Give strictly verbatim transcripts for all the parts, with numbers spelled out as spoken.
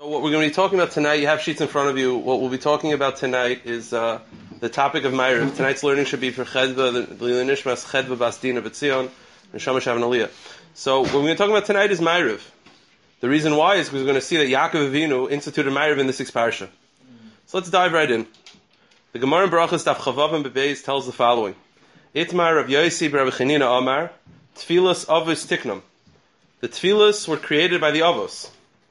What we're going to be talking about tonight, you have sheets in front of you. What we'll be talking about tonight is uh, the topic of Ma'ariv. Tonight's learning should be for Chedva, the Nishmas Chedva Basdina B'Tzion, and Shamash Avon Aliyah. So what we're going to talk about tonight is Ma'ariv. The reason why is because we're going to see that Yaakov Avinu instituted Ma'ariv in the sixth parsha. So let's dive right in. The Gemara in Barachas Daf Chavav and Bebeis tells the following: Itmar Rav Yosi B'Rav Chanina Amar Tfilas Avos Tiknam. The Tfilas were created by the Avos.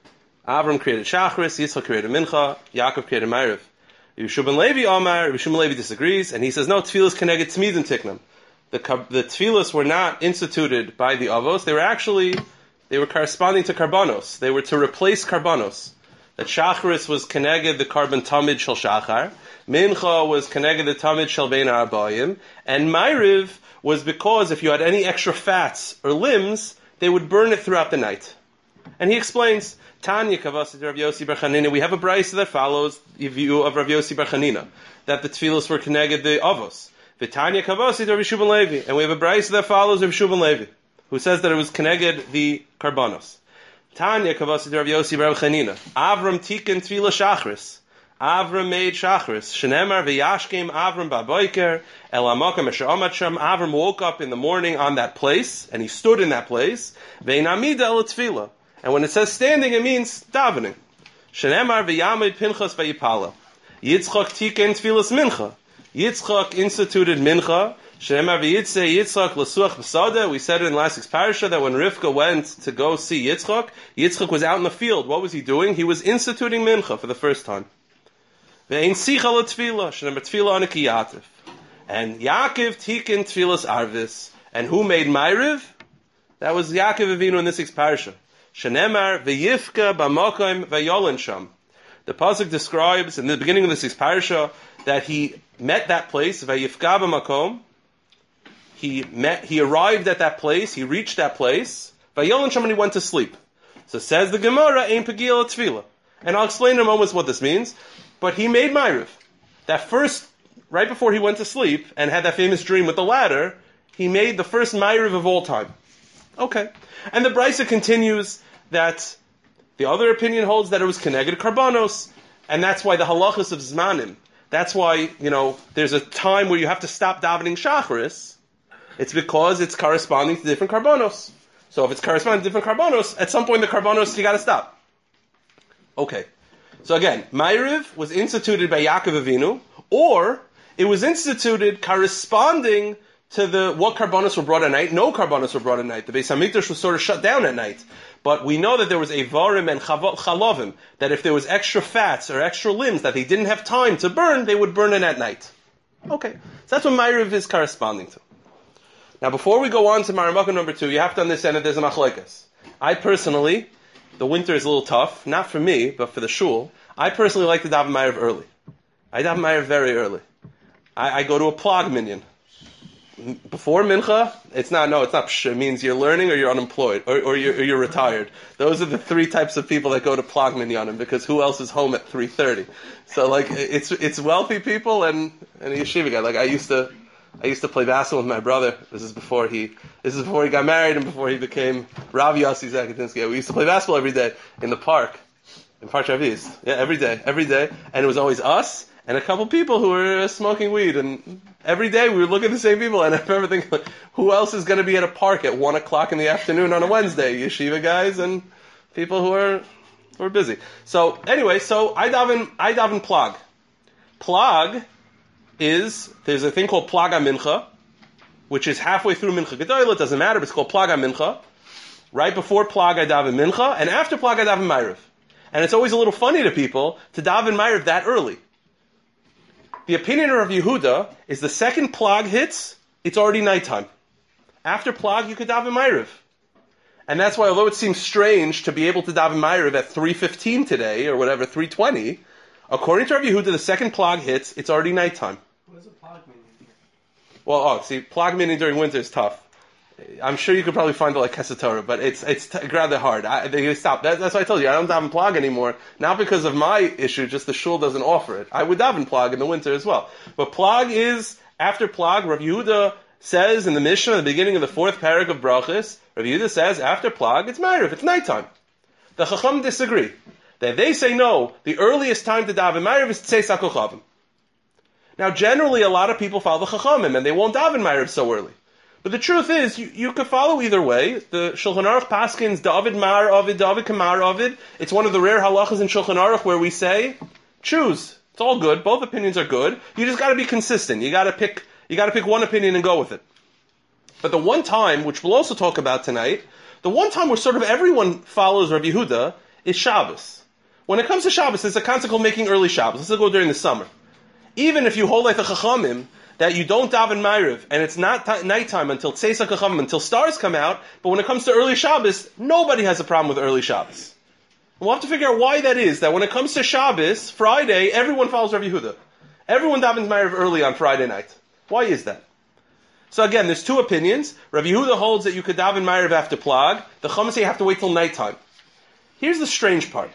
Avram created Shachris, Yitzchak created Mincha, Yaakov created Ma'ariv. Yeshua ben Levi Amar, Yeshua ben Levi disagrees, and he says, no, Tfilas Keneged Tzmid and Tiknam. The the Tfilas were not instituted by the Avos, they were actually, they were corresponding to Karbanos. They were to replace Karbanos. That Shachris was Keneged the Karban Tamid Shel Shachar, Mincha was Keneged the Tamid Shel Bein Arbayim, and Ma'ariv was because if you had any extra fats or limbs, they would burn it throughout the night. And he explains, Tanya Kavasit Rav Yosi Bar Chanina, we have a brayso that follows the view of Rav Yosi Bar Chanina, that the tefillos were connected the avos. V'Tanya Kavasit Rav Yeshua ben Levi, and we have a brayso that follows Rav Yeshua ben Levi, who says that it was connected the karbanos. Tanya Kavasit Rav Yosi Bar Chanina, Avram Tiken Tefillah Shachris. Avram made Shachris. Shenemar v'yashkem Avram ba'boiker el hamakam asher amad sham. Avram woke up in the morning on that place, and he stood in that place. Ve'inamida el tefillah. And when it says standing, it means davening. Shenemar v'yamid Pinchas v'yipala. Yitzchak tiken tfilas mincha. Yitzchak instituted mincha. Shenemar v'yitzeh Yitzchak l'suach b'sada. We said it in last week's parasha that when Rivka went to go see Yitzchak, Yitzchak was out in the field. What was he doing? He was instituting mincha for the first time. Ve'ein sicha l'tfila. Shenemar tfila anikiyativ. And Yaakov tiken tfilas arvis. And who made Ma'ariv? That was Yaakov Avinu in this week's parasha. Shenemar v'yifka b'makom v'yolen sham. The pasuk describes in the beginning of the sixth parasha that he met that place v'yifka b'makom. He met, he arrived at that place, he reached that place v'yolen sham, and he went to sleep. So says the Gemara, ein pagil tefila. And I'll explain in a moment what this means. But he made Ma'ariv. That first, right before he went to sleep and had that famous dream with the ladder, he made the first Ma'ariv of all time. Okay. And the brayso continues that the other opinion holds that it was Keneged Karbanos, and that's why the halachas of Zmanim, that's why, you know, there's a time where you have to stop davening Shacharis. It's because it's corresponding to different Karbanos. So if it's corresponding to different Karbanos, at some point the Karbanos, you gotta stop. Okay. So again, Ma'ariv was instituted by Yaakov Avinu, or it was instituted corresponding to the what karbanos were brought at night. No karbanos were brought at night. The Beis Hamikdash was sort of shut down at night. But we know that there was a varim and chalavim, that if there was extra fats or extra limbs that they didn't have time to burn, they would burn it at night. Okay. So that's what Ma'ariv is corresponding to. Now before we go on to Maramaka number two, you have to understand that there's a machlekes. I personally, the winter is a little tough, not for me, but for the shul, I personally like to daven Ma'ariv early. I daven Ma'ariv very early. I, I go to a plug minyan. Before mincha, it's not, no, it's not psh, it means you're learning or you're unemployed, or, or, you're, or you're retired. Those are the three types of people that go to plag minyanim, because who else is home at three thirty? So like, it's, it's wealthy people and, and a yeshiva guy. Like I used to, I used to play basketball with my brother. This is before he, this is before he got married and before he became Rav Yossi Zakatinsky. We used to play basketball every day in the park, in Park Shaviz. Yeah, every day, every day. And it was always us and a couple people who were uh, smoking weed, and every day we would look at the same people, and I remember thinking, like, who else is going to be at a park at one o'clock in the afternoon on a Wednesday? Yeshiva guys and people who are who are busy. So anyway, so I daven I daven plag. Plag is, there's a thing called plaga mincha, which is halfway through mincha gedolah. It doesn't matter, but it's called plaga mincha. Right before plag I daven mincha, and after plag I daven Ma'ariv. And it's always a little funny to people to daven Ma'ariv that early. The opinion of Rav Yehuda is the second plag hits, it's already nighttime. After plag, you could daven Ma'ariv. And that's why, although it seems strange to be able to daven Ma'ariv at three fifteen today, or whatever, three twenty, according to Rav Yehuda, the second plag hits, it's already nighttime. What is a plag meaning? Well, oh, see, plag meaning during winter is tough. I'm sure you could probably find it like Kesatorah, but it's it's t- rather hard. I, they stop. That, that's why I told you I don't daven plag anymore. Not because of my issue, just the shul doesn't offer it. I would daven plag in the winter as well. But plag is after plag. Rav Yehuda says in the Mishnah, at the beginning of the fourth parak of Brachos, Rav Yehuda says after plag it's Ma'ariv, it's nighttime. The Chacham disagree. That they say no, the earliest time to daven Ma'ariv is Tzeis HaKochavim. Now, generally, a lot of people follow the Chachamim, and they won't daven Ma'ariv so early. But the truth is, you, you could follow either way. The Shulchan Aruch paskins David Mar Ovid, David Kamar Ovid. It's one of the rare halachas in Shulchan Aruch where we say, choose. It's all good. Both opinions are good. You just got to be consistent. You got to pick. You got to pick one opinion and go with it. But the one time, which we'll also talk about tonight, the one time where sort of everyone follows Rabbi Yehuda is Shabbos. When it comes to Shabbos, there's a concept of making early Shabbos. Let's go during the summer. Even if you hold like the Chachamim, that you don't daven Ma'ariv, and it's not t- nighttime until Tzeis HaKochavim, until stars come out, but when it comes to early Shabbos, nobody has a problem with early Shabbos. And we'll have to figure out why that is, that when it comes to Shabbos, Friday, everyone follows Rabbi Yehuda. Everyone davens Ma'ariv early on Friday night. Why is that? So again, there's two opinions. Rabbi Yehuda holds that you could daven Ma'ariv after Plag. The Chachamim say you have to wait till nighttime. Here's the strange part.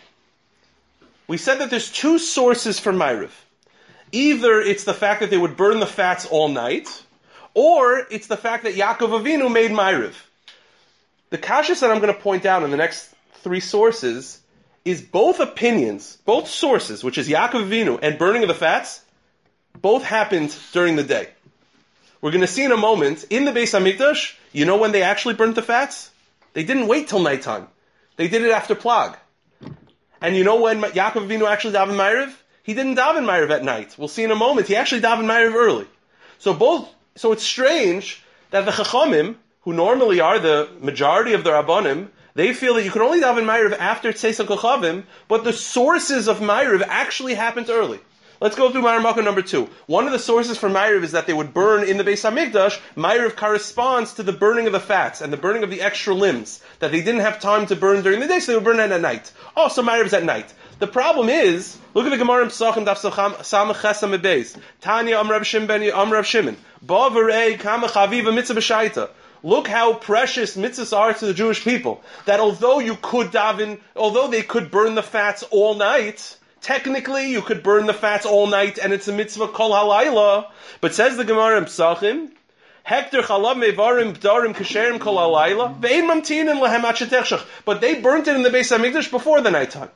We said that there's two sources for Ma'ariv. Either it's the fact that they would burn the fats all night, or it's the fact that Yaakov Avinu made Ma'ariv. The kashas that I'm going to point out in the next three sources is both opinions, both sources, which is Yaakov Avinu and burning of the fats, both happened during the day. We're going to see in a moment, in the Beis HaMikdash, you know when they actually burnt the fats? They didn't wait till nighttime. They did it after Plag. And you know when Yaakov Avinu actually davened Ma'ariv? He didn't daven Ma'ariv at night. We'll see in a moment. He actually davened Ma'ariv early. So both, so it's strange that the Chachamim, who normally are the majority of the Rabbanim, they feel that you can only daven Ma'ariv after Tzeis HaKochavim, but the sources of Ma'ariv actually happened early. Let's go through Ma'ariv Makkah number two. One of the sources for Ma'ariv is that they would burn in the Beis HaMikdash. Ma'ariv corresponds to the burning of the fats and the burning of the extra limbs that they didn't have time to burn during the day, so they would burn it at night. Oh, so Ma'ariv is at night. The problem is, look at the Gemara in Pesachim Daf Samach Chesam Beis. Tanya Amrav Shimon ben Amrav Shimon. Ba v'rei kama chaviva mitzvah b'shaita. Look how precious mitzvahs are to the Jewish people. That although you could daven, although they could burn the fats all night, technically you could burn the fats all night and it's a mitzvah kol halayla. But says the Gemara in Pesachim, Hekter chalav mevarim b'darim kasherim kol halayla ve'ein mamtinin lehem ad shetechshach. But they burnt it in the Beis HaMikdash before the nighttime.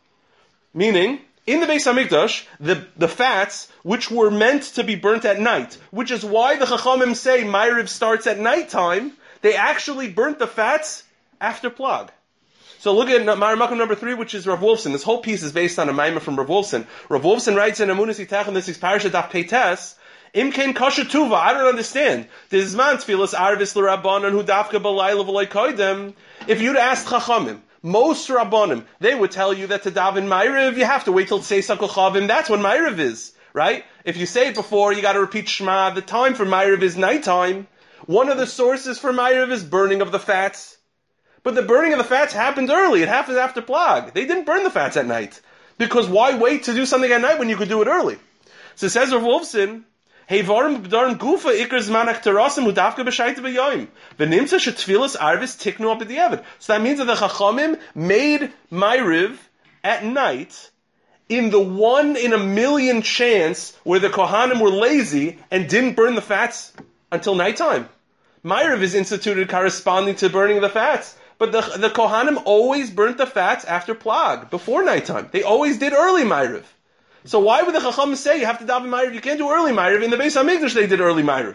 Meaning, in the Beis HaMikdash, the, the fats, which were meant to be burnt at night, which is why the Chachamim say Ma'ariv starts at nighttime, they actually burnt the fats after Plag. So look at Ma'ariv Makkah number three, which is Rav Wolfson. This whole piece is based on a maimah from Rav Wolfson. Rav Wolfson writes in Amunas Yitachem, this is Parashat Daf Peites, Imkein Kasha Tuva, I don't understand. This man tfilas arvis l'Rabbanan hu dafka b'layla v'loy koydem. If you'd asked Chachamim, most Rabbanim, they would tell you that to daven Ma'ariv, you have to wait till Tzeis HaKochavim. That's when Ma'ariv is, right? If you say it before, you got to repeat Shema. The time for Ma'ariv is nighttime. One of the sources for Ma'ariv is burning of the fats. But the burning of the fats happened early. It happened after Plag. They didn't burn the fats at night. Because why wait to do something at night when you could do it early? So it says Rav Wolfson, Hey varim b'darim gufa ikar zmanach terasim udavka b'shayta b'yoyim v'nimtza shetfilas arvis tiknu b'diavad. So that means that the Chachamim made Ma'ariv at night in the one in a million chance where the Kohanim were lazy and didn't burn the fats until nighttime. Ma'ariv is instituted corresponding to burning of the fats. But the, the Kohanim always burnt the fats after Plag, before nighttime. They always did early Ma'ariv. So why would the Chacham say you have to daven Ma'ariv? You can't do early Ma'ariv. In the Beis HaMikdash they did early Ma'ariv.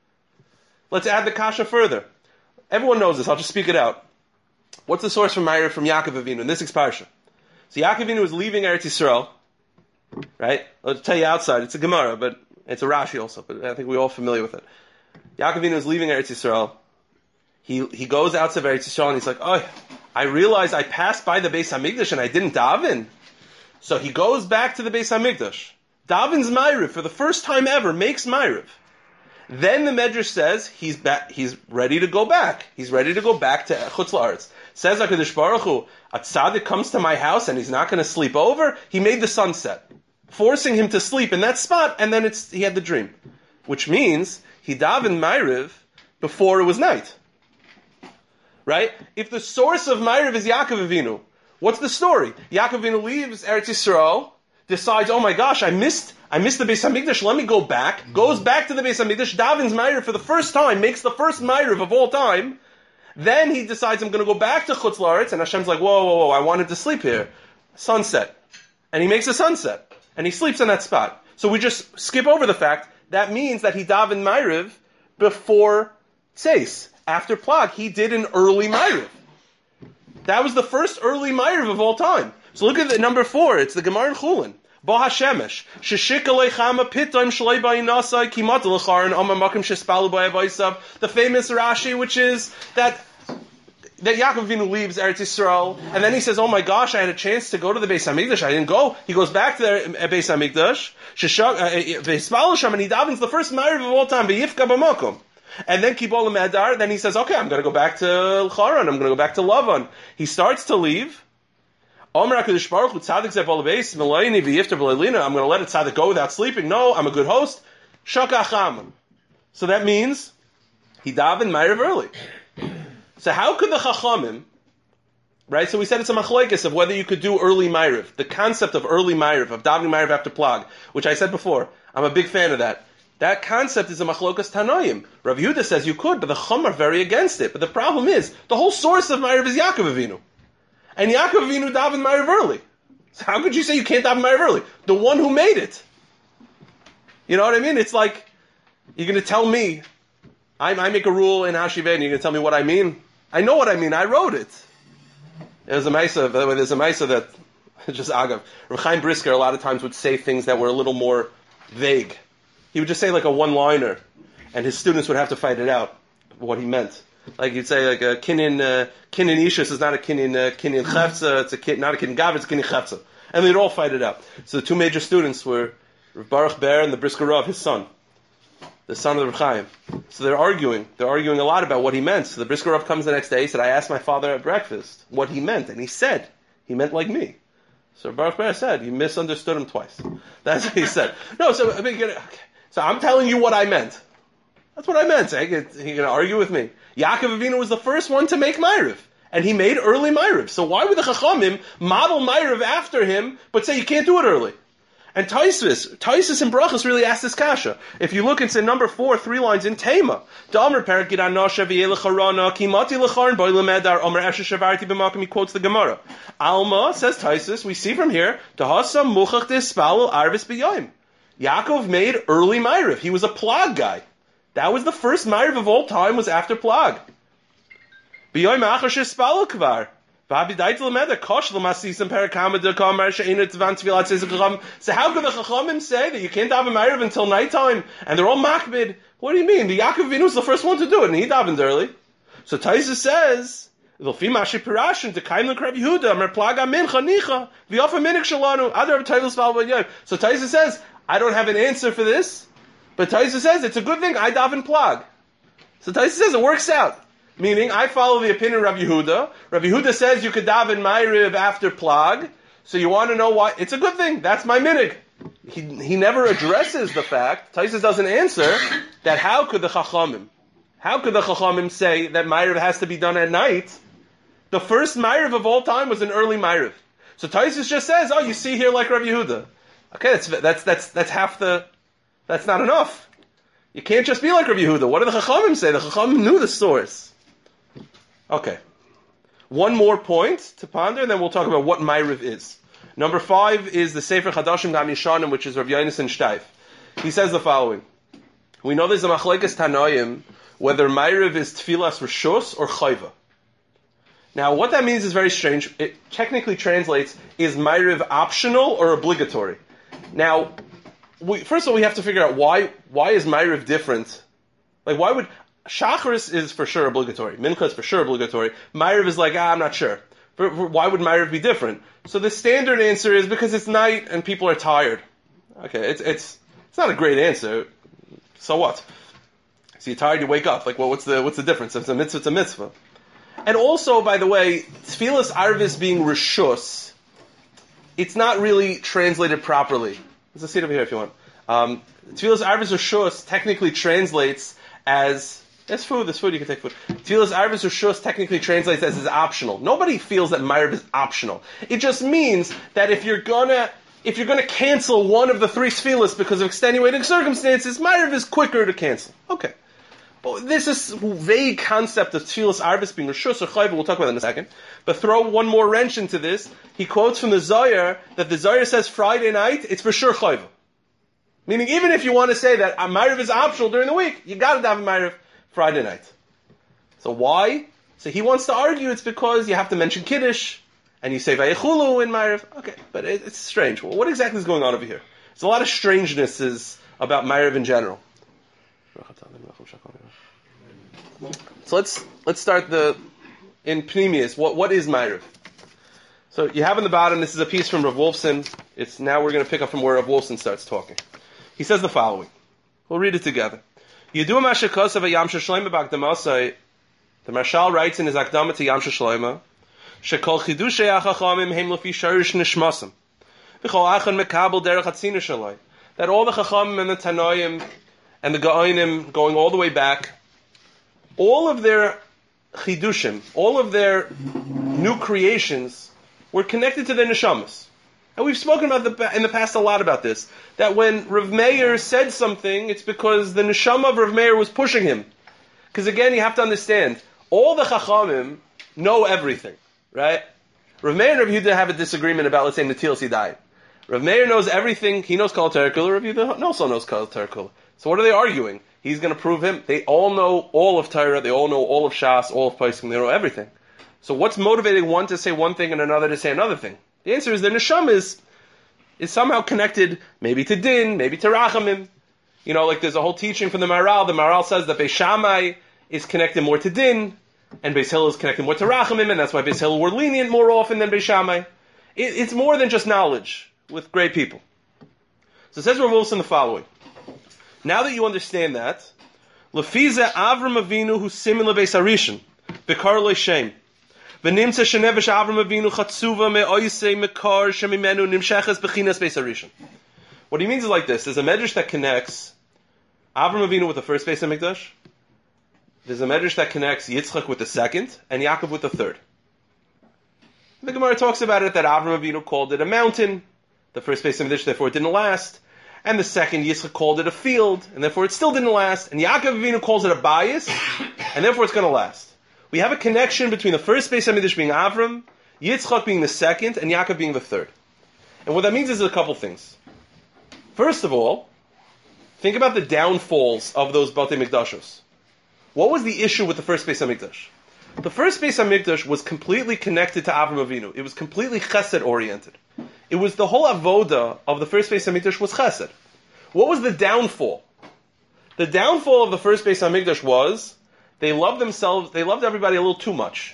Let's add the kasha further. Everyone knows this. I'll just speak it out. What's the source for Ma'ariv from Yaakov Avinu in this parsha? So Yaakov Avinu was leaving Eretz Yisrael, right? I'll tell you outside. It's a Gemara, but it's a Rashi also. But I think we're all familiar with it. Yaakov Avinu was leaving Eretz Yisrael. He he goes out to Eretz Yisrael and he's like, oh, I realized I passed by the Beis HaMikdash and I didn't daven. So he goes back to the Beis HaMikdash, davens Ma'ariv for the first time ever, makes Ma'ariv. Then the Medrash says he's back, he's ready to go back. He's ready to go back to Chutz La'aretz. Says HaKadosh Baruch Hu, a tzaddik comes to my house and he's not going to sleep over. He made the sun set, forcing him to sleep in that spot, and then it's he had the dream, which means he davened Ma'ariv before it was night. Right? If the source of Ma'ariv is Yaakov Avinu, what's the story? Yaakov Avinu leaves Eretz Yisrael, decides, oh my gosh, I missed, I missed the Beis HaMikdash, let me go back, goes back to the Beis HaMikdash, davens Ma'ariv for the first time, makes the first Ma'ariv of all time, then he decides, I'm going to go back to Chutz La'aretz, and Hashem's like, whoa, whoa, whoa, I wanted to sleep here. sunset. And he makes a sunset. And he sleeps on that spot. So we just skip over the fact that means that he davened Ma'ariv before Tzeis. After Plag, he did an early Ma'ariv. That was the first early Ma'ariv of all time. So look at the number four. It's the Gemara in Chulin. Bo HaShemesh. Sheshik alechama pitam shalei ba'inasai kimat l'charan amar makim shespalu ba'avaisav. The famous Rashi, which is that that Yaakov Avinu leaves Eretz Yisrael, and then he says, oh my gosh, I had a chance to go to the Beis HaMikdash, I didn't go. He goes back to the Beis HaMikdash, V'Yispalu Sham, and he davens the first Ma'ariv of all time, V'Yifka b'makom. And then Kibol Medar, then he says, okay, I'm going to go back to Charan, I'm going to go back to Lavan. He starts to leave. I'm going to let a tzaddik go without sleeping. No, I'm a good host. Shakacham. So that means he davened Ma'ariv early. So how could the Chachamim, right? So we said it's a machlokes of whether you could do early Ma'ariv. The concept of early Ma'ariv, of davening Ma'ariv after Plag, which I said before, I'm a big fan of that. That concept is a machlokes Tanoim. Rav Yehuda says you could, but the Chum are very against it. But the problem is, the whole source of Ma'ariv is Yaakov Avinu. And Yaakov Avinu davened Ma'ariv early. So how could you say you can't daven Ma'ariv early? The one who made it. You know what I mean? It's like, you're going to tell me, I, I make a rule in Hashivah, and you're going to tell me what I mean? I know what I mean. I wrote it. There's a Maisa, by the way, there's a Maisa that, just Agav, Rav Chaim Brisker a lot of times would say things that were a little more vague. He would just say like a one-liner, and his students would have to fight it out, what he meant. Like you'd say like a kinin, uh, kinin ishus is not a kinin, uh, kinin chefza, it's a kin, not a kinin gav, it's a kinin chefza. And they'd all fight it out. So the two major students were Rav Baruch Ber and the Brisker Rav, his son. The son of the Rav Chaim. So they're arguing. They're arguing a lot about what he meant. So the Brisker Rav comes the next day, he said, I asked my father at breakfast what he meant, and he said, he meant like me. So Baruch Ber said, you misunderstood him twice. That's what he said. No, so, I mean, okay. So I'm telling you what I meant. That's what I meant. Are you going to argue with me? Yaakov Avinu was the first one to make Ma'ariv. And he made early Ma'ariv. So why would the Chachamim model Ma'ariv after him, but say you can't do it early? And Taisvis, Taisvis and Brachos really asked this kasha. If you look into number four, three lines in Tema, Da'amr Perak Gidan Nosha V'Yelech Kimati L'Charan Boi L'Medar Omer Esher Shavarti B'Makom, he quotes the Gemara. Alma, says Taisvis, we see from here, Tahasam Muchach Dispalul Arvis B'Yoim. Yaakov made early Ma'ariv. He was a Plag guy. That was the first Ma'ariv of all time, was after Plag. B'Yoim Achar Shespalul Kvar. So how could the Chachamim say that you can't daven Ma'ariv until nighttime? And they're all makbid. What do you mean? The Yaakov Avinu was the first one to do it, and he davened early. So Taisa says, so Taisa says, I don't have an answer for this, but Taisa says it's a good thing I daven Plag. So Taisa says it works out. Meaning, I follow the opinion of Rav Yehuda. Rav Yehuda says you could daven Ma'ariv after Plag. So you want to know why? It's a good thing. That's my minig. He, he never addresses the fact, Taisus doesn't answer, that how could the Chachamim, how could the Chachamim say that Ma'ariv has to be done at night? The first Ma'ariv of all time was an early Ma'ariv. So Taisus just says, oh, you see here like Rav Yehuda. Okay, that's, that's, that's, that's half the, that's not enough. You can't just be like Rav Yehuda. What do the Chachamim say? The Chachamim knew the source. Okay. One more point to ponder, and then we'll talk about what Ma'ariv is. Number five is the Sefer Chadashim Gam Yishanim, which is Rav Yonasan Shteif. He says the following. We know there's a machlekes Tanoim, whether Ma'ariv is Tfilas Rishus or Chayva. Now, what that means is very strange. It technically translates, is Ma'ariv optional or obligatory? Now, we, first of all, we have to figure out why, why is Ma'ariv different? Like, why would... Shacharis is for sure obligatory. Mincha is for sure obligatory. Ma'ariv is like, ah, I'm not sure. But why would Ma'ariv be different? So the standard answer is because it's night and people are tired. Okay, it's it's it's not a great answer. So what? So you're tired, you wake up. Like, well, what's the what's the difference? If it's a mitzvah, it's a mitzvah. And also, by the way, Tfilas Arvis being Rishus, it's not really translated properly. There's a seat over here if you want. Um, Tfilas Arvis Rishus technically translates as... There's food, there's food, you can take food. Tfilas Arvis Rishus technically translates as is optional. Nobody feels that Ma'ariv is optional. It just means that if you're gonna, if you're gonna cancel one of the three Tfilas because of extenuating circumstances, Ma'ariv is quicker to cancel. Okay. But this is vague concept of Tfilas Arbis being Rishus or Chayva, we'll talk about that in a second. But throw one more wrench into this. He quotes from the Zohar that the Zohar says Friday night, it's for sure Chayva. Meaning, even if you want to say that a Ma'ariv is optional during the week, you got to have a Ma'ariv Friday night. So why? So he wants to argue it's because you have to mention Kiddush, and you say Vayechulu in Ma'ariv. Okay, but it, it's strange. Well, what exactly is going on over here? There's a lot of strangenesses about Ma'ariv in general. So let's let's start the in Pneumius. What what is Ma'ariv? So you have in the bottom. This is a piece from Rav Wolfson. It's now we're going to pick up from where Rav Wolfson starts talking. He says the following. We'll read it together. Yedua mashakasav a Yam Shloima b'Akdamasai. The Marshal writes in his Akdama to Yam Shloima, Shekol chidushay achachamim heim lefi sharish nishmasim. V'chol achan mekabel derech hatzina shalai. That all the chachamim and the tanoim and the Gaonim, going all the way back, all of their chidushim, all of their new creations, were connected to their neshamas. And we've spoken about the, in the past a lot about this, that when Rav Meir said something, it's because the neshama of Rav Meir was pushing him. Because again, you have to understand, all the chachamim know everything, right? Rav Meir and Rav Yehuda have a disagreement about, let's say, Netilas Yadayim. Rav Meir knows everything, he knows Kol Torah Kula, Rav Yehuda also knows Kol Torah Kula. So what are they arguing? He's going to prove him. They all know all of Torah, they all know all of Shas, all of Poskim, they know everything. So what's motivating one to say one thing and another to say another thing? The answer is their neshama is, is somehow connected maybe to Din, maybe to Rachamim. You know, like there's a whole teaching from the Maharal. The Maharal says that Beis Shammai is connected more to Din, and Beis Hillel is connected more to Rachamim, and that's why Beis Hillel were lenient more often than Beis Shammai. It, it's more than just knowledge with great people. So it says Rav Wolfson the following. Now that you understand that, Lefize Avram Avinu who similar Beis Harishon, Bekar lo Shem. V'nimtza shenevesh Avram Avinu chatzuva me'oisei mekar shemimenu nimsheches bechinas Beis Harishon. What he means is like this. There's a medrash that connects Avram Avinu with the first Beis HaMikdash. There's a medrash that connects Yitzchak with the second, and Yaakov with the third. The Gemara talks about it that Avram Avinu called it a mountain. The first Beis HaMikdash, therefore, it didn't last. And the second, Yitzchak called it a field, and therefore it still didn't last. And Yaakov Avinu calls it a bias, and therefore it's going to last. We have a connection between the first Beis HaMikdash being Avram, Yitzchak being the second, and Yaakov being the third. And what that means is a couple things. First of all, think about the downfalls of those Batei Mikdashos. What was the issue with the first Beis HaMikdash? The first Beis HaMikdash was completely connected to Avram Avinu. It was completely chesed oriented. It was the whole avoda of the first Beis HaMikdash was chesed. What was the downfall? The downfall of the first Beis HaMikdash was they loved themselves, they loved everybody a little too much.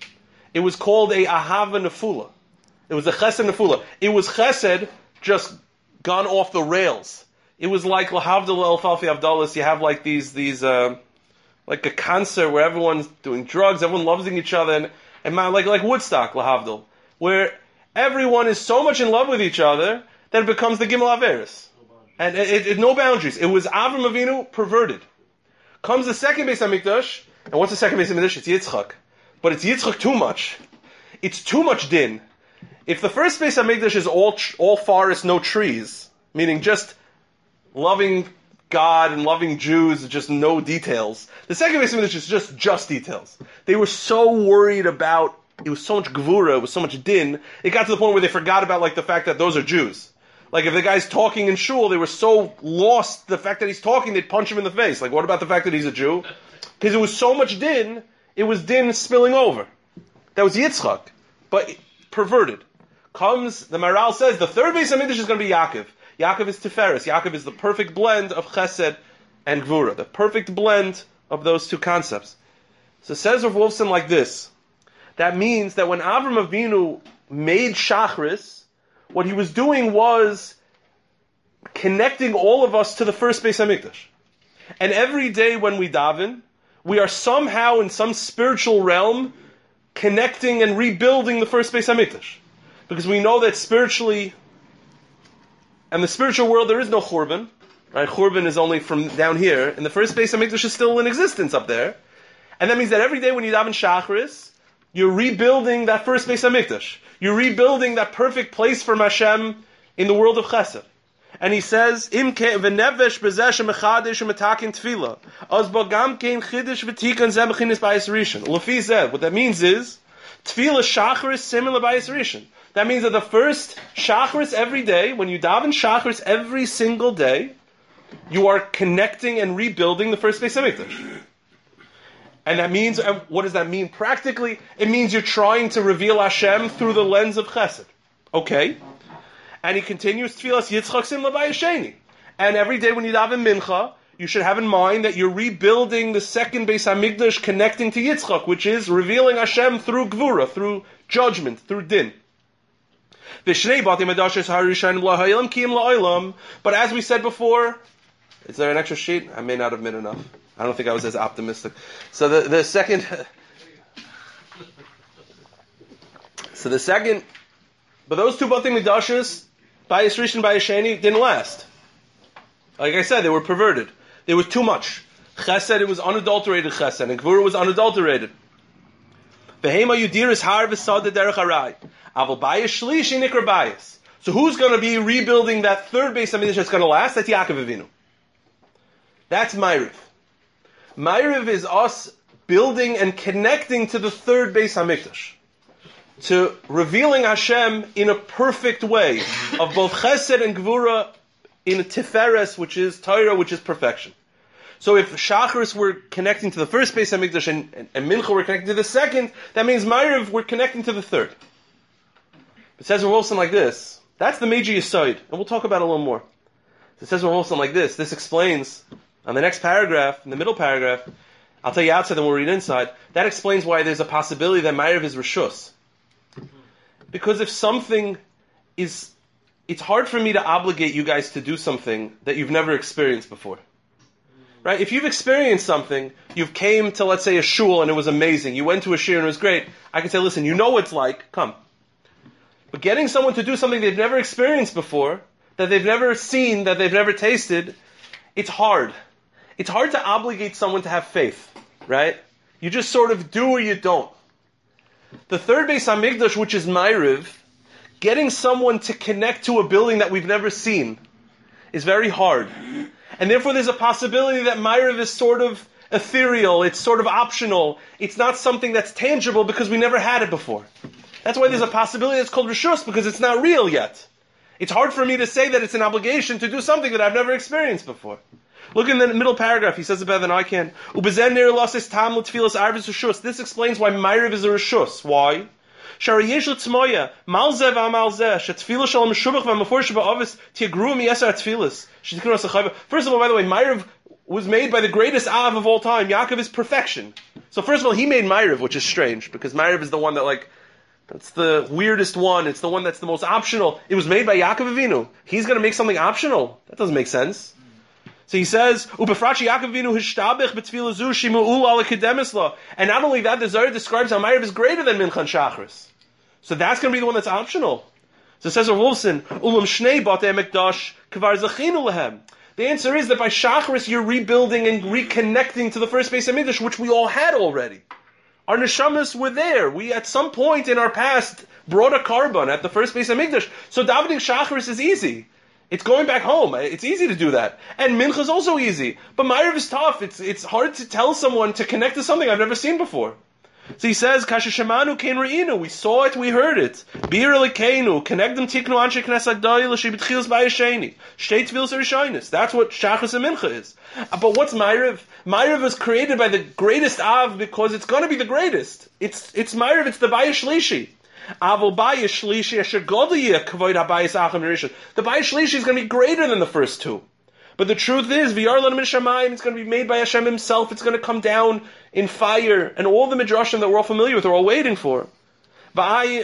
It was called a ahava nefula. It was a chesed nefula. It was chesed just gone off the rails. It was like lahavdal elfalfi avdalas. You have like these these uh, like a concert where everyone's doing drugs, everyone loves each other, and, and like like Woodstock lahavdal, where everyone is so much in love with each other that it becomes the Gimel Averis. And it, it, it, no boundaries. It was Avram Avinu perverted. Comes the second Beis HaMikdash, and what's the second Beis HaMikdash? It's Yitzchak. But it's Yitzchak too much. It's too much din. If the first Beis HaMikdash is all tr- all forest, no trees, meaning just loving God and loving Jews, just no details, the second Beis HaMikdash is just just details. They were so worried about, it was so much gvura, it was so much din, it got to the point where they forgot about like the fact that those are Jews. Like if the guy's talking in shul, they were so lost the fact that he's talking, they'd punch him in the face. Like what about the fact that he's a Jew? Because it was so much din, it was din spilling over. That was Yitzchak, but perverted. Comes, the Maharal says, the third Beis HaMikdash is going to be Yaakov. Yaakov is Tiferes. Yaakov is the perfect blend of Chesed and Gvura. The perfect blend of those two concepts. So it says Rav Wolfson like this. That means that when Avram Avinu made Shachris, what he was doing was connecting all of us to the first Beis HaMikdash. And every day when we daven, we are somehow in some spiritual realm connecting and rebuilding the first Beis HaMikdash. Because we know that spiritually, in the spiritual world there is no Churban. Right? Churban is only from down here. And the first Beis HaMikdash is still in existence up there. And that means that every day when you daven Shachris, you're rebuilding that first Beis HaMikdash. You're rebuilding that perfect place for Hashem in the world of Chesed. And he says, Im ke v'nefesh b'zeh shemechadish u'metakin tefillah. Az b'gam kein chidish v'tikan zeh b'chinis b'ayis rishon. L'fi zeh, what that means is, tefillah shacharis similar b'ayis rishon. That means that the first shacharis every day, when you daven shacharis every single day, you are connecting and rebuilding the first Beis HaMikdash. And that means, and what does that mean practically? It means you're trying to reveal Hashem through the lens of chesed. Okay? And he continues, Tfilas Yitzchak Sim L'Bayasheni. And every day when you daven mincha, you should have in mind that you're rebuilding the second Beis HaMikdash connecting to Yitzchak, which is revealing Hashem through Gvura, through judgment, through din. But as we said before, is there an extra sheet? I may not have been enough. I don't think I was as optimistic. So the, the second, so the second, but those two Batei Mikdashos, Bayis Rishon, Bayis Sheni, didn't last. Like I said, they were perverted. There was too much. Chesed, it was unadulterated chesed, and Gvura was unadulterated. V'hema yudiris har v'sada derech harai. Aval Bayis Shlishi nikra Bayis. So who's going to be rebuilding that third Beis HaMikdash that's going to last? That's Yaakov Avinu. That's Ma'ariv. Ma'ariv is us building and connecting to the third Beis HaMikdash. To revealing Hashem in a perfect way of both Chesed and Gvura in Tiferes, which is Torah, which is perfection. So if Shacharis were connecting to the first Beis HaMikdash and, and, and Mincha were connecting to the second, that means Ma'ariv we're connecting to the third. It says Rav Wolfson like this. That's the major Yesod, and we'll talk about it a little more. It says Rav Wolfson like this. This explains on the next paragraph, in the middle paragraph, I'll tell you outside, then we'll read inside. That explains why there's a possibility that Ma'ariv is Rishus. Because if something is, it's hard for me to obligate you guys to do something that you've never experienced before. Right? If you've experienced something, you've came to, let's say, a shul and it was amazing. You went to a shir and it was great. I can say, listen, you know what it's like, come. But getting someone to do something they've never experienced before, that they've never seen, that they've never tasted, it's hard. It's hard to obligate someone to have faith, right? You just sort of do or you don't. The third Beis HaMikdash, which is Ma'ariv, getting someone to connect to a building that we've never seen is very hard. And therefore there's a possibility that Ma'ariv is sort of ethereal, it's sort of optional, it's not something that's tangible because we never had it before. That's why there's a possibility that's called Rishus, because it's not real yet. It's hard for me to say that it's an obligation to do something that I've never experienced before. Look in the middle paragraph, he says it better than I can. This explains why Ma'ariv is a Rishus. Why? First of all, by the way, Ma'ariv was made by the greatest Av of all time. Yaakov is perfection. So first of all, he made Ma'ariv, which is strange, because Ma'ariv is the one that like, it's the weirdest one. It's the one that's the most optional. It was made by Yaakov Avinu. He's going to make something optional. That doesn't make sense. So he says, "Ubefrachi Yaakov Avinu hishtabich b'tfilah zu shimu'ul ala kedemisla." And not only that, the Zohar describes how Ma'ariv is greater than Mincha and Shachris. So that's going to be the one that's optional. So it says Rav Wolfson, "Ulam shnei batei mikdash kvar zachinu lehem." The answer is that by Shachris you're rebuilding and reconnecting to the first Beis HaMikdash, which we all had already. Our neshamas were there. We, at some point in our past, brought a carbon at the first Beis HaMikdash. So davening Shacharis is easy. It's going back home. It's easy to do that. And Mincha is also easy. But Ma'ariv is tough. It's it's hard to tell someone to connect to something I've never seen before. So he says, Kasha Shemanu Kein Re'inu. We saw it, we heard it. Bir Elikeinu. Connect them Tiknu Anshe Knesset Agdai L'Shei B'Tchilas B'Yasheni. Shtei Tfilas Rishonos. That's what Shachris and Mincha is. But what's Ma'ariv? Ma'ariv was created by the greatest Av because it's going to be the greatest. It's it's Ma'ariv. It's the Bayis Shlishi. Aval Bayis Shlishi Asher Godiyah Kavod HaBayis Achim Rishon. The Bayis Shlishi is going to be greater than the first two. But the truth is, V'yar Lan Min Shamayim, it's going to be made by Hashem Himself. It's going to come down in fire, and all the midrashim that we're all familiar with, we're all waiting for. No eye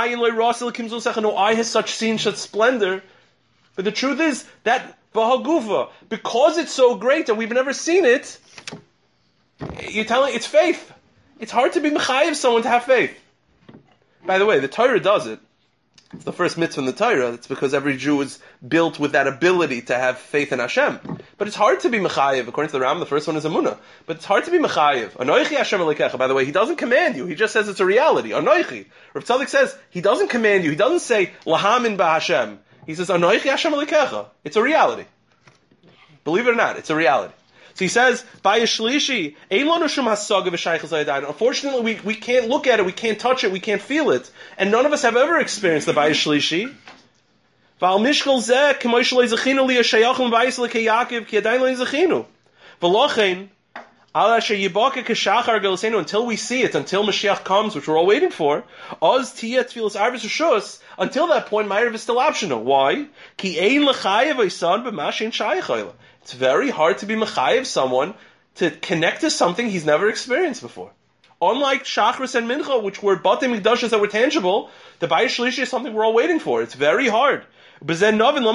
has such seen such splendor. But the truth is that V'hagufa, because it's so great and we've never seen it, you're telling it's faith. It's hard to be mechayev someone to have faith. By the way, the Torah does it. It's the first mitzvah in the Torah. It's because every Jew is built with that ability to have faith in Hashem. But it's hard to be mechayev. According to the Ram, the first one is Amunah. But it's hard to be mechayev. Anoichi Hashem Elokecha. By the way, he doesn't command you. He just says it's a reality. Anoichi. Rav Tzadok says he doesn't command you. He doesn't say Lahamin ba Hashem. He says, Anoichi Hashem Elikecha. It's a reality. Believe it or not, it's a reality. So he says, Bayishlishi, unfortunately, we, we can't look at it, we can't touch it, we can't feel it. And none of us have ever experienced the Bayishlishi. Until we see it, until Mashiach comes, which we're all waiting for, until that point, Ma'ariv is still optional. Why? It's very hard to be mechayev someone to connect to something he's never experienced before. Unlike Shachris and Mincha, which were Batei Mikdashos that were tangible, the Bayis Shlishi is something we're all waiting for. It's very hard. By the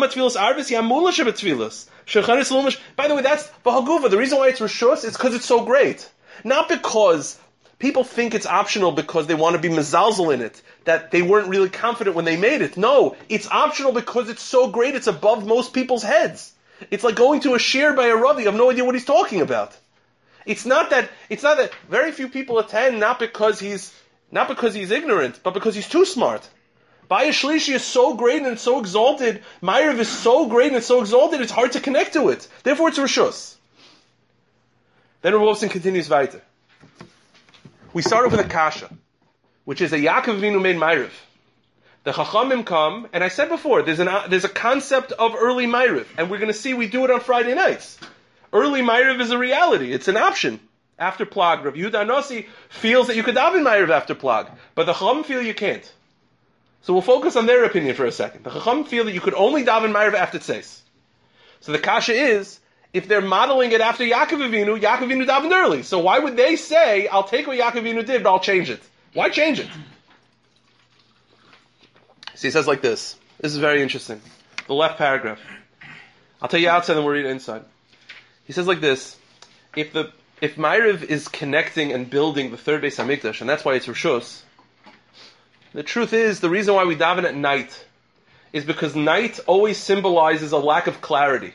way, that's Bahaguva. The reason why it's Rishus is because it's so great. Not because people think it's optional because they want to be mezalzel in it, that they weren't really confident when they made it. No, it's optional because it's so great, it's above most people's heads. It's like going to a shir by a Rav. You have no idea what he's talking about. It's not that, it's not that very few people attend not because he's, not because he's ignorant, but because he's too smart. Bayis Shlishi is so great and it's so exalted. Ma'ariv is so great and it's so exalted, it's hard to connect to it. Therefore it's Rishus. Then Rav Wolfson continues weiter. We start off with a kasha, which is a Yaakov Avinu made Ma'ariv. The Chachamim come, and I said before, there's, an, there's a concept of early Ma'ariv, and we're going to see we do it on Friday nights. Early Ma'ariv is a reality, it's an option. After Plag, Rav Yehuda Anasi feels that you could daven Ma'ariv after Plag, but the Chachamim feel you can't. So we'll focus on their opinion for a second. The Chachamim feel that you could only daven Ma'ariv after Tzeis. So the kasha is, if they're modeling it after Yaakov Avinu, Yaakov Avinu davened early. So why would they say, I'll take what Yaakov Avinu did, but I'll change it? Why change it? So he says like this. This is very interesting. The left paragraph. I'll tell you outside and we'll read it inside. He says like this. If the if Ma'ariv is connecting and building the third Beis HaMikdash, and that's why it's Rishus, the truth is, the reason why we daven at night is because night always symbolizes a lack of clarity.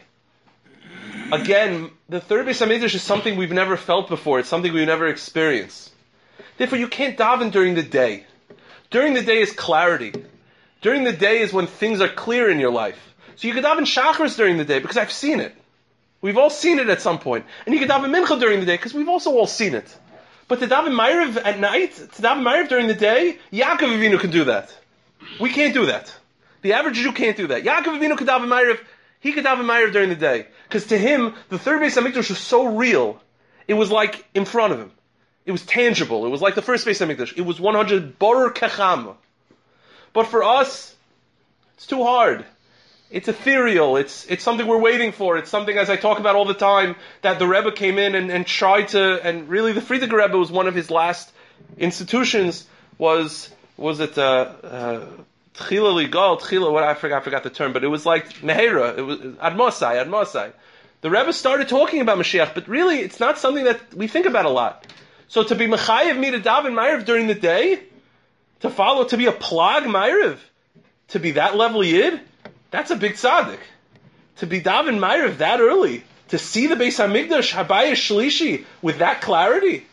Again, the third Beis HaMikdash is something we've never felt before. It's something we've never experienced. Therefore, you can't daven during the day. During the day is clarity. During the day is when things are clear in your life. So you could daven Shachris during the day, because I've seen it. We've all seen it at some point. And you could daven Mincha during the day, because we've also all seen it. But to daven Ma'ariv at night, to daven Ma'ariv during the day, Yaakov Avinu can do that. We can't do that. The average Jew can't do that. Yaakov Avinu could daven Ma'ariv, he could daven Ma'ariv during the day. Because to him, the third Beis HaMikdash was so real, it was like in front of him. It was tangible. It was like the first Beis HaMikdash. It was one hundred Borer Kecham. But for us, it's too hard. It's ethereal. It's it's something we're waiting for. It's something, as I talk about all the time, that the Rebbe came in and, and tried to, and really the Frierdiker Rebbe was one of his last institutions, was, was it, uh, uh, Tchila Ligal, Tchila, what I forgot, I forgot the term, but it was like Nehera, it was Admosai, Admosai. The Rebbe started talking about Mashiach, but really it's not something that we think about a lot. So to be Mechayev me to daven Ma'ariv during the day, to follow, to be a Plag Ma'ariv, to be that level Yid, that's a big tzaddik. To be daven Ma'ariv that early, to see the Beis HaMikdash, Habayis Shlishi, with that clarity.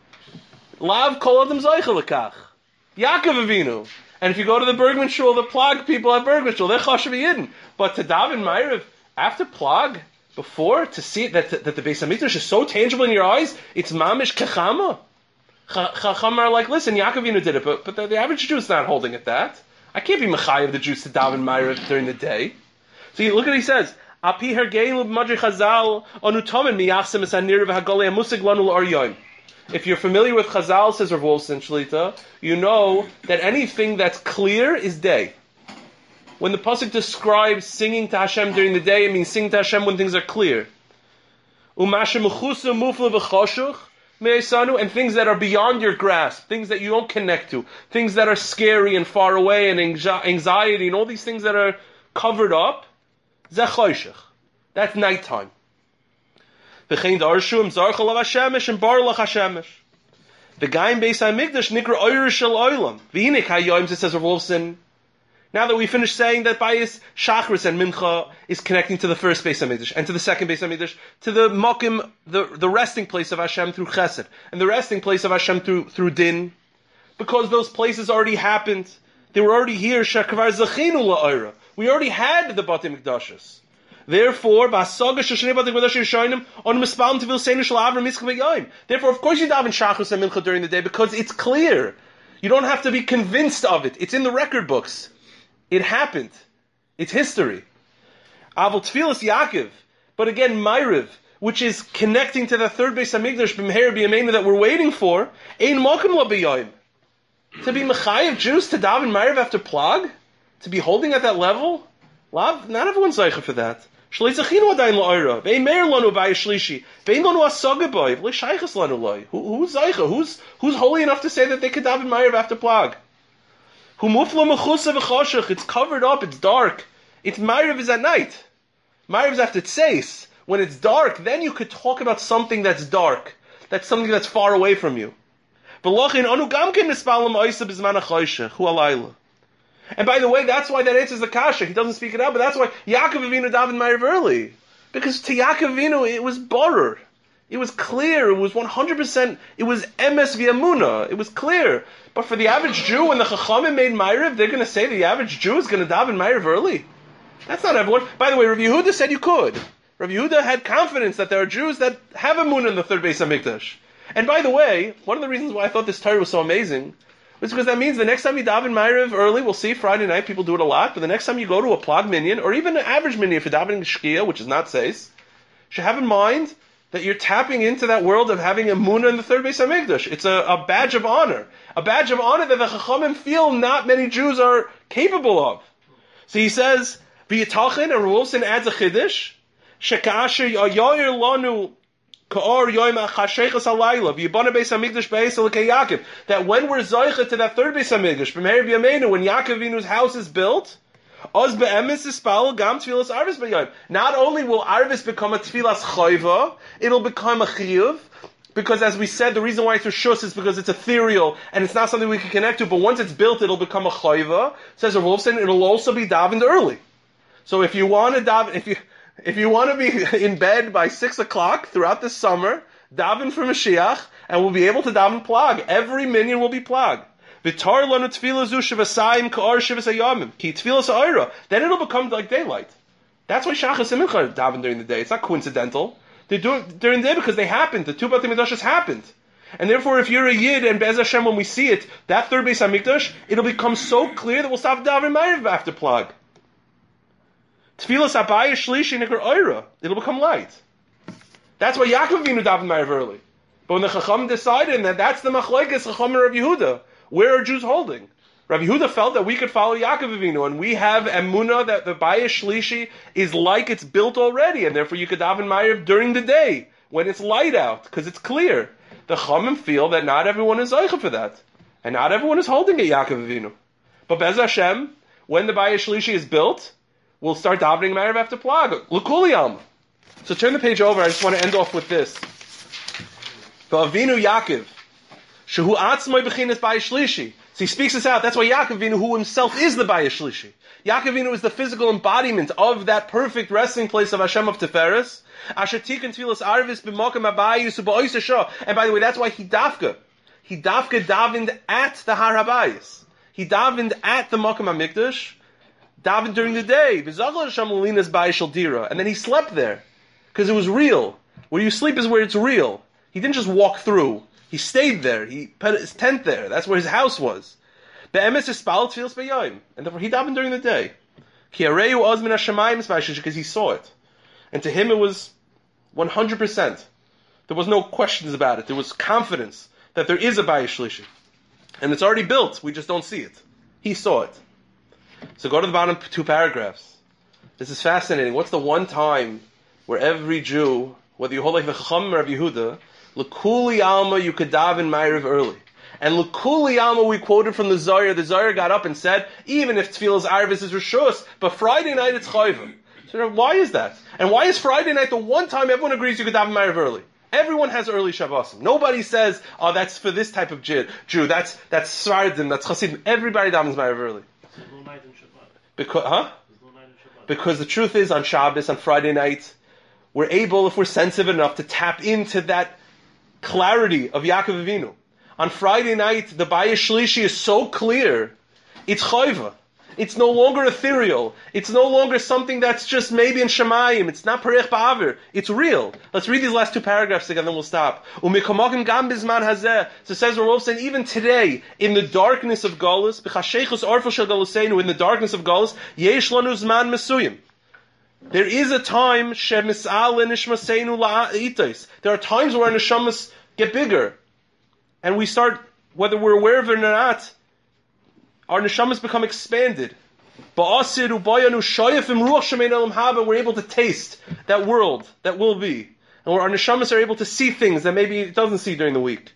Lav kol adam zoicha lekach. Yaakov Avinu. And if you go to the Bergman Shul, the Plag people at Bergman Shul, they're chashav yidden. But to daven Ma'ariv after Plag, before, to see that, that the Beis HaMikdash is so tangible in your eyes, it's mamish kechama. Chacham are like, listen, Yaakov Avinu did it, but, but the, the average Jew is not holding at that. I can't be mechayev the Jews to daven Ma'ariv during the day. So you look at what he says. Api hergeinu b'madri chazal anu tomen miyachsim es hanir v'hagolei amusig lanu l'aryoim. If you're familiar with Chazal, says Rav Wolfson Shlita, you know that anything that's clear is day. When the pasuk describes singing to Hashem during the day, it means singing to Hashem when things are clear. Umashem mechusa mufla v'choshuch me'esanu, and things that are beyond your grasp, things that you don't connect to, things that are scary and far away, and anxiety, and all these things that are covered up, zeh choshech. That's nighttime. V'chein darshu im zarcha lav hashemesh and bar lach hashemesh. V'gayim beis hamikdash nikra oyer shel olam. V'hinek hayoyim, says Rav Wolfson. Now that we finished saying that Bayis Shachris and Mincha is connecting to the first Beis HaMikdash and to the second Beis HaMikdash, to the Mokim, the, the resting place of Hashem through Chesed, and the resting place of Hashem through, through Din, because those places already happened. They were already here. Shekvar zechinu la'oira. We already had the Batei Mikdashos. Therefore, Therefore, of course you daven Shachos and Mincha during the day because it's clear. You don't have to be convinced of it. It's in the record books. It happened. It's history. Avol Tfilas Yaakov. But again, Ma'ariv, which is connecting to the third Beis Hamikdash b'meher b'yameinu that we're waiting for, ein mokum lo b'yoyim. To be mechayev Jews to daven Ma'ariv after Plag, to be holding at that level, Lav, not everyone's zeicha for that. Shleitzachinu adayin la'oira, ve'ein meir lanu b'ayis shlishi, ve'ein lanu asaga b'ay, v'lei shaychas lanu loy. Who's zeicha? Who's who's holy enough to say that they could daven Ma'ariv after Plag? Hu mufla mechusa v'choshech. It's covered up. It's dark. It's Ma'ariv is at night. Ma'ariv is after Tseis. When it's dark, then you could talk about something that's dark. That's something that's far away from you. And by the way, that's why that answers the kasha. He doesn't speak it out, but that's why Yaakov Avinu davened Ma'ariv early. Because to Yaakov Avinu, it was borer. It was clear. It was one hundred percent. It was emes v'yamuna. It was clear. But for the average Jew, when the Chachamim made Ma'ariv, they're going to say the average Jew is going to daven Ma'ariv early. That's not everyone. By the way, Rav Yehuda said you could. Rav Yehuda had confidence that there are Jews that have a moon in the third Beis Hamikdash. And by the way, one of the reasons why I thought this Torah was so amazing was because that means the next time you daven Ma'ariv early, we'll see Friday night, people do it a lot, but the next time you go to a Plag minyan, or even an average minyan, if you're davening Shkia, which is not Seis, you should have in mind that you're tapping into that world of having a moon in the third Beis Hamikdash. It's a, a badge of honor. A badge of honor that the Chachamim feel not many Jews are capable of. So he says, V'yitachin, and Wolfson adds a Chiddush, Shekasher yoyer lanu kaor yoyim achasheichas halayla v'yibana beis hamikdash beis elokei Yaakov. That when we're zoicha to that third beis hamikdash b'meher b'yameinu, when Yaakov Avinu's house is built, oz be'emes ispal gam tfilas arvis b'yayim. Not only will arvis become a tfilas choiva, it'll become a chiyuv. Because as we said, the reason why it's reshus is because it's ethereal and it's not something we can connect to. But once it's built, it'll become a choiva. Says Rav Wolfson, it'll also be davened early. So if you want to daven, if you If you want to be in bed by six o'clock throughout the summer, daven for Mashiach, and we'll be able to daven Plag. Every minyan will be Plag. V'tar lanu tefila zu shivasayim ka'or shivas hayamim ki tefila sa'ira. Then it'll become like daylight. That's why Shachas and Mincha daven during the day. It's not coincidental. They do it during the day because they happened. The two Batei Mikdashos happened. And therefore, if you're a Yid, and Be'ez Hashem, when we see it, that third Beis Hamikdash, it'll become so clear that we'll stop davening Ma'ariv after Plag. Tfilas Abaya Shlishi Nikar Oira. It'll become light. That's why Yaakov Avinu davened Ma'ariv early. But when the Chacham decided that that's the Machlokes Chacham and Rav Yehuda, where are Jews holding? Rav Yehuda felt that we could follow Yaakov Avinu, and we have Emunah that the Baya Shlishi is like it's built already, and therefore you could daven Ma'ariv during the day when it's light out because it's clear. The Chachamim feel that not everyone is zeicha for that, and not everyone is holding it Yaakov Avinu. But Be'ez Hashem, when the Baya Shlishi is built, we'll start davening Ma'ariv after Plag. L'kuli alma. So turn the page over. I just want to end off with this. V'avinu Yaakov, shehu atzmoi b'chinas Baya Shlishi. So he speaks this out. That's why Yaakov Avinu, who himself is the Baya Shlishi. Yaakov Avinu is the physical embodiment of that perfect resting place of Hashem of Tiferes. Asher tikkun tfilas arvis b'mokem habayis u'ba'os hashah. And by the way, that's why he dafka. He dafka davened at the Har Habayis. He davened at the Mokem HaMikdash. Davened during the day. And then he slept there. Because it was real. Where you sleep is where it's real. He didn't just walk through. He stayed there. He put his tent there. That's where his house was. And therefore he davened during the day. Because he saw it. And to him it was one hundred percent. There was no questions about it. There was confidence that there is a Baya Shlishi. And it's already built. We just don't see it. He saw it. So go to the bottom two paragraphs. This is fascinating. What's the one time where every Jew, whether you hold like the Chacham or Rav Yehuda, L'kuli alma you could daven Ma'ariv early. And L'kuli alma we quoted from the Zohar. The Zohar got up and said, even if Tfilas Arvis is Rishus, but Friday night it's Chayvim. So why is that? And why is Friday night the one time everyone agrees you could daven Ma'ariv early? Everyone has early Shabbosim. Nobody says, oh, that's for this type of Jew. Jew. That's that's Sfardim, that's Chasidim. Everybody davens Ma'ariv early. Because, huh? Because the truth is, on Shabbos, on Friday night, we're able, if we're sensitive enough, to tap into that clarity of Yaakov Avinu. On Friday night, the Baya Shlishi is so clear, it's Chayva. It's no longer ethereal. It's no longer something that's just maybe in Shemayim. It's not Perech Ba'avir. It's real. Let's read these last two paragraphs together, then we'll stop. Umikomokim gam bizman hazeh. So it says Rav saying, even today, in the darkness of Golus, b'chasheichus orfel shel Goluseinu, in the darkness of Golus, yesh lanu zman mesuyim. There is a time, shemis'al nishmaseinu la'itos. There are times where our neshamas get bigger. And we start, whether we're aware of it or not, our neshamas become expanded. We're able to taste that world that will be. And where our neshamas are able to see things that maybe it doesn't see during the week.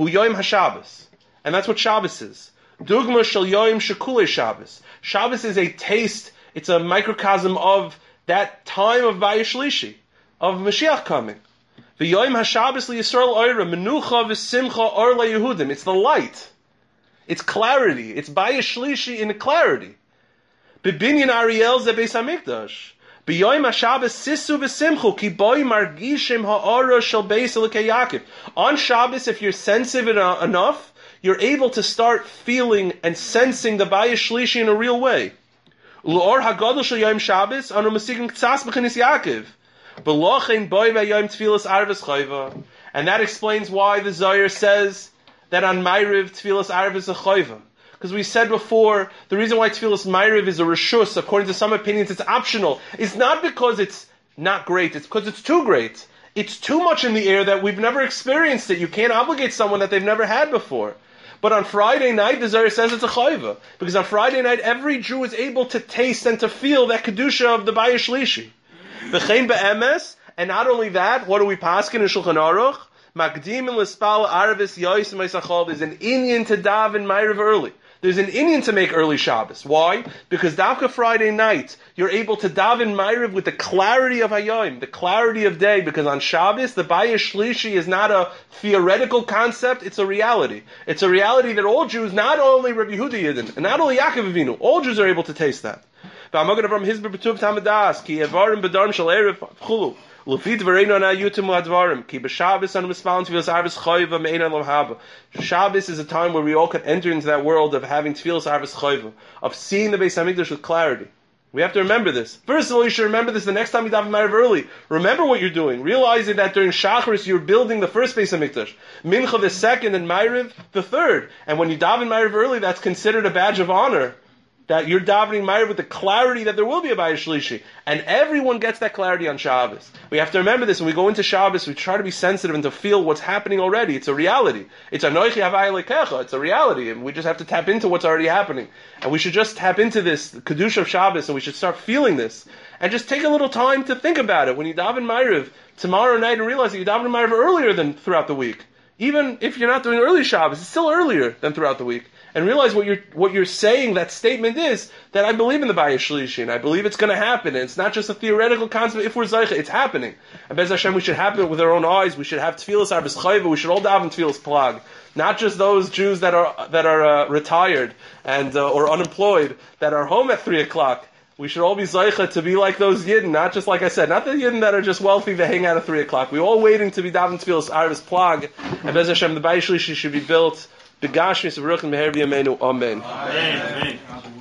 And that's what Shabbos is. Dugma shel yoyim shekulei Shabbos. Shabbos is a taste, it's a microcosm of that time of Bayis Shlishi, of Mashiach coming. V'yoyim haShabbos liYisrael oira menucha v'simcha or laYehudim. It's the light. It's clarity. It's Bayis Shlishi in clarity. B'binyan Ariel ze Beis Hamikdash. B'yoyim haShabbos sisu v'simchu ki boy margishim ha'ora shel Beis Elokei Yaakov. On Shabbos, if you're sensitive enough, you're able to start feeling and sensing the Bayis Shlishi in a real way. L'or hagadol shel Yom Shabbos anu masigim k'tzas b'chinis Yaakov. B'lochein boy v'yom tfilas arvis chayva. And that explains why the Zohar says that on Ma'ariv tfilas arvis is a chayva. Because we said before, the reason why tfilas Ma'ariv is a reshus, according to some opinions, it's optional. It's not because it's not great, it's because it's too great. It's too much in the air that we've never experienced it. You can't obligate someone that they've never had before. But on Friday night, the Zohar says it's a chayva. Because on Friday night, every Jew is able to taste and to feel that kedusha of the Bayis Shlishi. V'chein be'emes, and not only that, what do we paskin in Shulchan Aruch? Makdim and l'spal arvis yoyis meisachol. There's an inyan to daven Ma'ariv early. There's an inyan to make early Shabbos. Why? Because Davka Friday night, you're able to daven Ma'ariv with the clarity of Hayom, the clarity of day, because on Shabbos, the Bayis Shlishi is not a theoretical concept, it's a reality. It's a reality that all Jews, not only Rabbi Yehuda Yidden, and not only Yaakov Avinu, all Jews are able to taste that. V'amagad Avram Hizber b'tuv tamadas, ki evarim b'darim shel erev chulu. Lufit v'reinu ana yutim l'advarim, ki b'Shabbos anu mispalim tfilas arvis choyva me'eina lo haba. Shabbos is a time where we all can enter into that world of having tfilas arvis choyva, of seeing the Beis Hamikdash with clarity. We have to remember this. First of all, you should remember this the next time you daven Ma'ariv early. Remember what you're doing. Realizing that during Shacharis you're building the first Beis Hamikdash. Mincha the second and Ma'ariv the third. And when you daven Ma'ariv early, that's considered a badge of honor. That you're davening Ma'ariv with the clarity that there will be a Bayis Shlishi. And everyone gets that clarity on Shabbos. We have to remember this. When we go into Shabbos, we try to be sensitive and to feel what's happening already. It's a reality. It's Anochi Havai Lekecha. It's a reality. And we just have to tap into what's already happening. And we should just tap into this, the Kedusha of Shabbos, and we should start feeling this. And just take a little time to think about it. When you daven Ma'ariv tomorrow night and realize that you daven Ma'ariv earlier than throughout the week. Even if you're not doing early Shabbos, it's still earlier than throughout the week. And realize what you're what you're saying, that statement is, that I believe in the Bayis Shlishi, and I believe it's going to happen, and it's not just a theoretical concept, if we're Zaycha, it's happening. And Bez Hashem, we should happen it with our own eyes, we should have Tfilas Arvis Chayva, we should all daven Tfilas Plag. Not just those Jews that are that are uh, retired and uh, or unemployed, that are home at three o'clock. We should all be Zaycha to be like those Yidden, not just like I said, not the Yidden that are just wealthy that hang out at three o'clock. We're all waiting to be daven Tfilas Arvis Plag, and Bez Hashem, the Bayis Shlishi should be built. Begashmis of Ruchen Meher B'Yameinu. Amen. Amen.